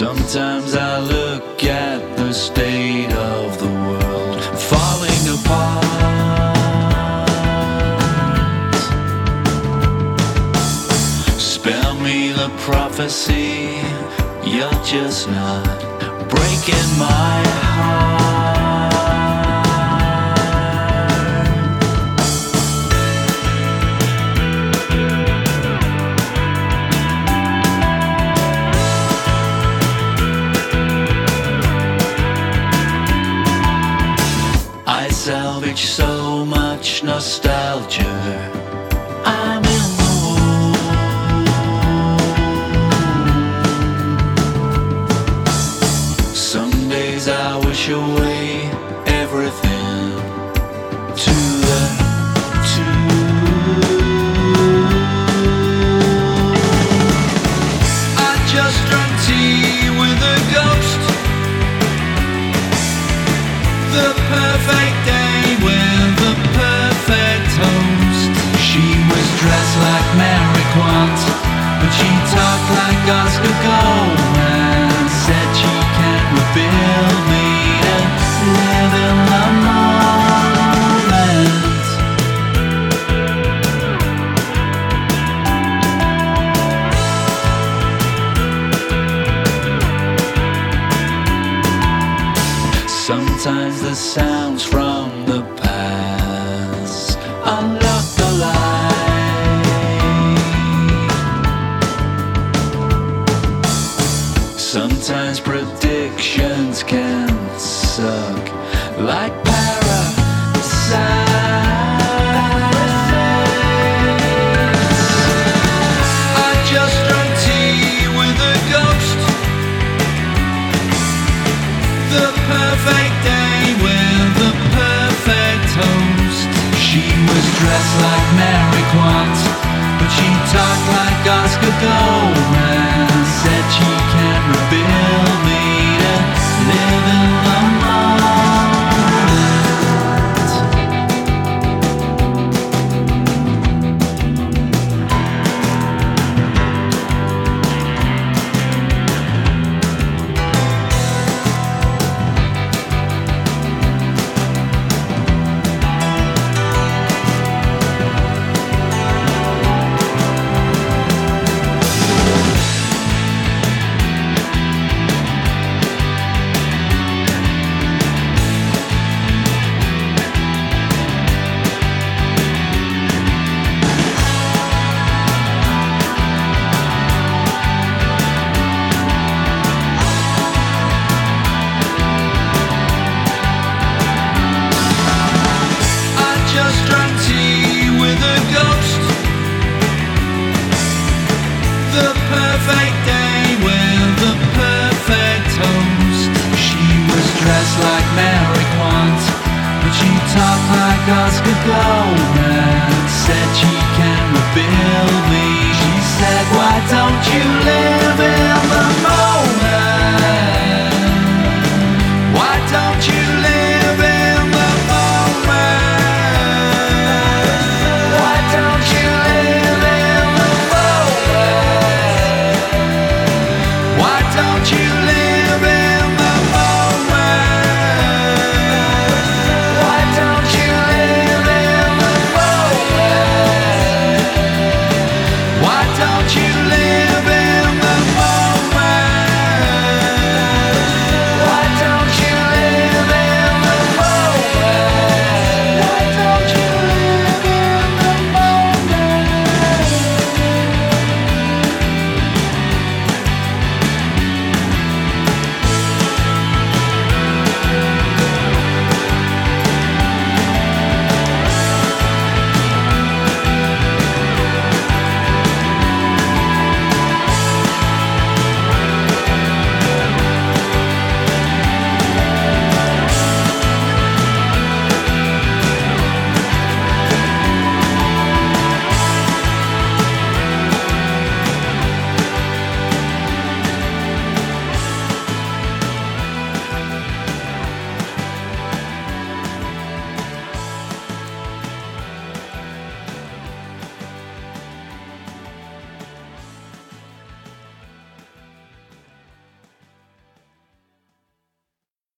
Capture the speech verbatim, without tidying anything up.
Sometimes I look at the state of the world falling apart. Spare me the prophecy, you're just not breaking my heart. I salvage so much nostalgia. I'm in the mood. Some days I wish away everything to the tune. I just drank tea with a ghost. The perfect day with the perfect host. She was dressed like Mary Quant, but she talked like Oscar Goldman. Said she can't rebuild me to live in the moment. Sometimes the sounds from the past unlock the light. Sometimes predictions can suck like parasite.